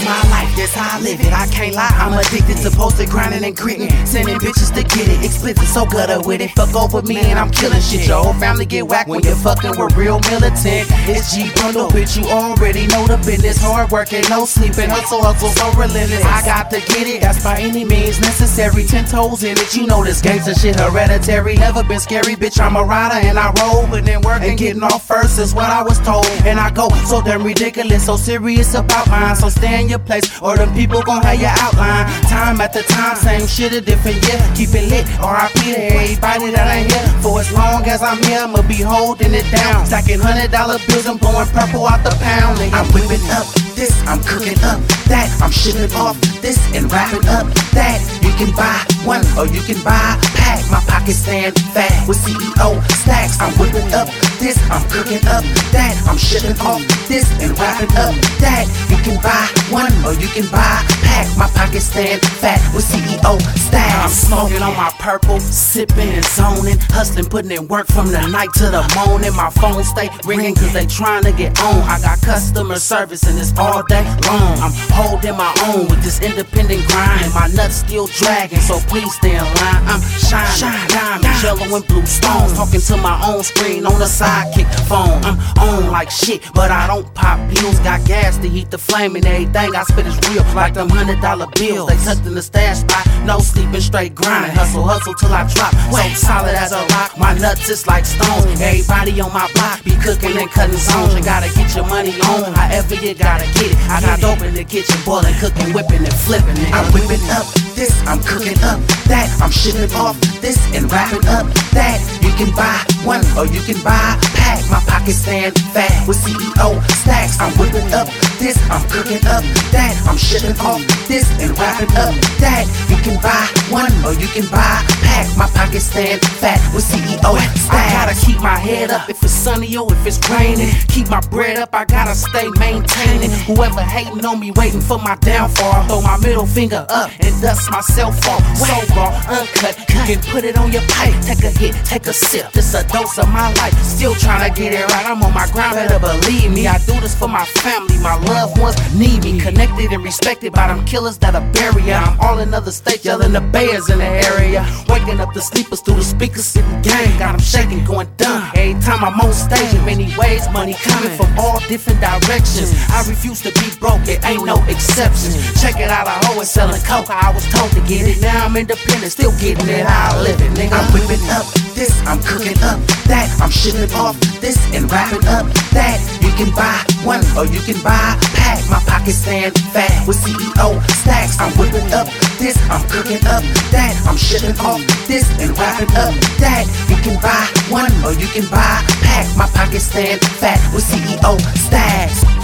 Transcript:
my life, that's how I live it. I can't lie, I'm addicted to posted grinding and gritting, sending bitches to get it. Explicit, so gutter with it. Fuck over me and I'm killing shit. Your whole family get whacked when you're fucking with real militant. It's G Bundle, bitch, you already know the business. Hard working, no sleeping, hustle, so relentless. I got to get it, that's by any means necessary. 10 toes in it, you know this gangsta shit hereditary. Never been scary, bitch, I'm a rider and I roll. But then work and getting off first is what I was told. And I go so damn ridiculous, so serious about mine. So stay in your place or them people gon' have your outline. Time after time, same shit a different year. Keep it lit, R.I.P. to everybody that ain't here. For as long as I'm here, I'ma be holding it down. Stacking $100 bills, I'm blowing purple out the pound. I'm whipping up this, I'm cooking up that. I'm shipping off this and wrapping up that. You can buy one or you can buy a pack. My pockets stand fat with CEO stacks. I'm whipping up this, I'm cooking up that. I'm shipping off this and wrapping up that. You can buy one or you can buy a pack. My pockets stand fat with CEO stacks. I'm smoking on my purple, sipping and zoning, hustling, putting in work from the night to the morning. My phone stay ringing cause they trying to get on. I got customer service and it's all day long. I'm holding my own with this independent grind, and my nuts still dragging, so please stay in line. I'm shine, diamond, yellow and blue stones, talking to my own screen on a sidekick phone. I'm on like shit, but I don't pop pills. Got gas to heat the flame and everything I spit is real, like them $100 bills. They tucked in the stash spot, no sleeping, straight grinding. Hustle till I drop, so solid as a rock. My nuts is like stones. Everybody on my block be cooking and cutting zones. You gotta get your money on, however you gotta get it. I got dope in the kitchen, boiling, cooking, whipping and flipping it. I'm whipping up this, I'm cooking up that. I'm shipping off this and wrapping up that. You can buy one or you can buy a pack. My pockets stand fat with CEO stacks. I'm whipping up this, I'm cooking up that. I'm shipping off this and wrapping up that. You can buy one or you can buy a pack. My pockets stand fat with CEO stacks. I gotta keep my head up if it's sunny or if it's raining. Keep my bread up, I gotta stay maintaining. Whoever hating on me, waiting for my downfall, throw my middle finger up and dust myself off. So raw, uncut, you can put it on your pipe. Take a hit, take a sip, this a dose of my life. Still trying to get it right, I'm on my grind, better believe me. I do this for my family, my loved ones need me. Connected and respected by them killers that'll bury ya. I'm all in other states, yelling the bears in the area. Waking up the sleepers through the speakers, sitting gang. Got them shaking, going dumb. Every time I'm on stage, in many ways, money coming from all different directions. I refuse to be broke, it ain't no exceptions. Check it out, I always selling coke, I was told to get it. Now I'm independent, still getting it how I live it, nigga. I'm whipping up this, I'm cooking up that. I'm shipping off this and wrapping up that. You can buy one or you can buy a pack. My pockets stand fat with CEO stacks. I'm whipping up this, I'm cooking up that. I'm shipping off this and wrapping up that. You can buy one or you can buy a pack. My pockets stand fat with CEO stacks.